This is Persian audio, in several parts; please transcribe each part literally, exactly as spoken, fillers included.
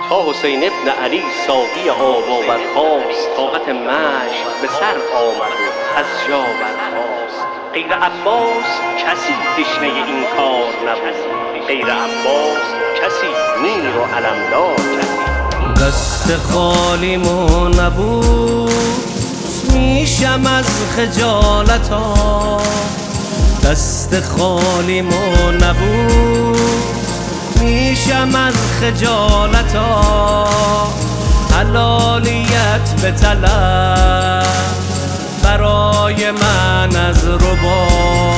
تا حسین ابن علی ساقی آب آورخواست، طاقت مشک به سر آمد و از جا برخاست. غیر عباس کسی تشنه این کار نبود، غیر عباس کسی میر و علمدار کسی. دست خالیمو نبود میشم از خجالتا، دست خالیمو نبود میشم از خجالتا. حلالیت به طلب برای من از ربا،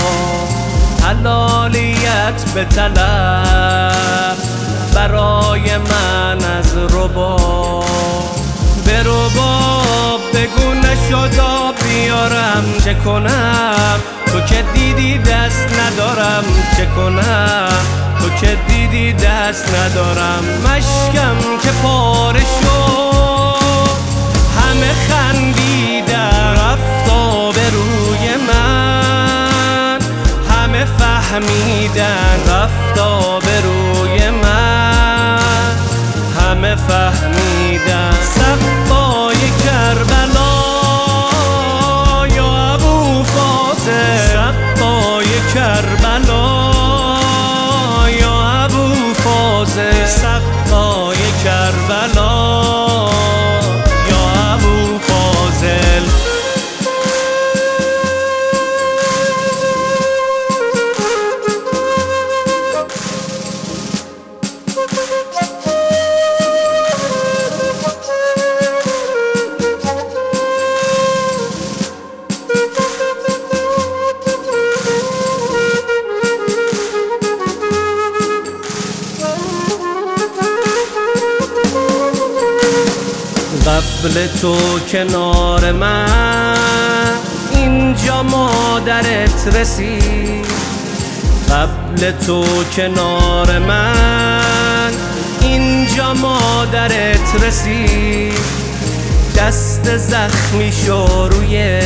حلالیت به طلب برای من از ربا. به رباب بگو نشدا بیارم چه کنم، تو که دیدی دست ندارم چه کنم، تو که دیدی دست ندارم. مشکم که پاره شد همه خندیدن، رفتا به روی من همه فهمیدن، رفتا به روی من همه فهمیدن. صبای کربلا یا ابو فاضل، صبای کربلا یا ابو فاضل، صبای کربلا یا ابو فاضل. قبل تو کنار من اینجا مادرت رسید، قبل تو کنار من اینجا مادرت رسید. دست زخمی شو روی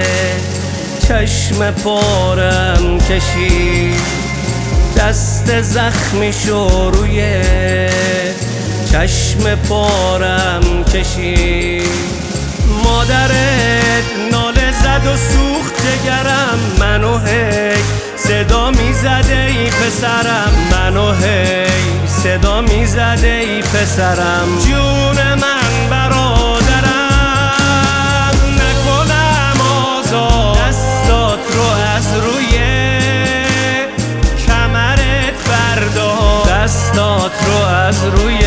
چشم پارم کشید، دست زخمی شو روی چشم پارم کشید. مادرت ناله زد و سوخت جگرم، منو هی صدا میزد ای پسرم، منو هی صدا میزد ای پسرم. جون من برادرم نکنم آزاد، دستات رو از روی کمرت بردار، دستات رو از روی